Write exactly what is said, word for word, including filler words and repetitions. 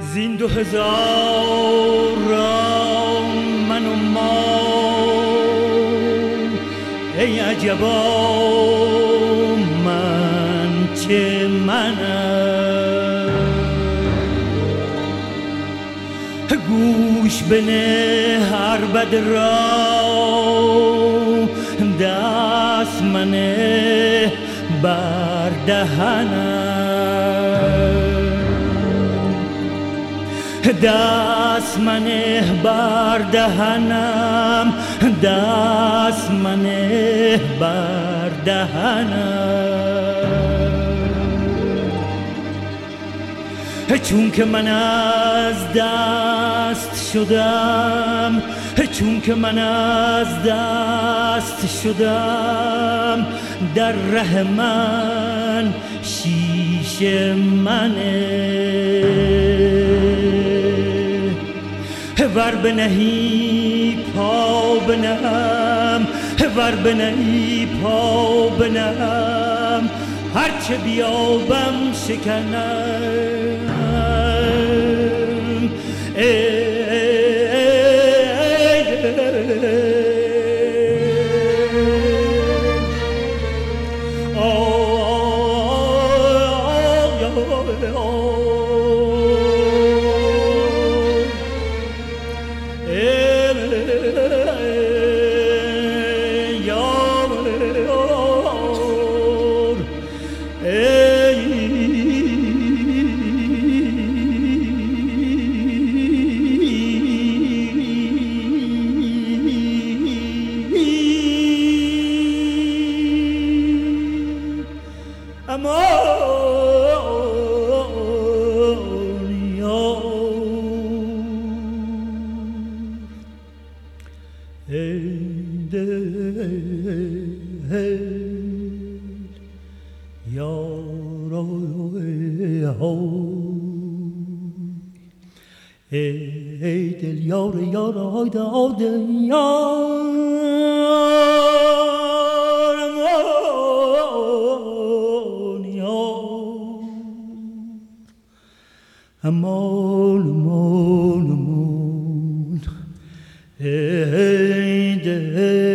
زین دو هزار من و ما، ای عجبا من چه منم. گوش بنه هر بد را، دست منه بر دهنم، دست منه بر دهنم، دست منه بر دهنم. چون که من از دست شدم، چون که من از دست شدم، در ره من شیش منه. ور بنهی پا بنهم، ور بنهی پا بنهم، هرچه بیابم شکنم. ای دل یار یار های داد یار امان یار امان امان امان ای دل